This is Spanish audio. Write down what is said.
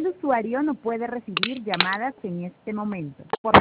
El usuario no puede recibir llamadas en este momento.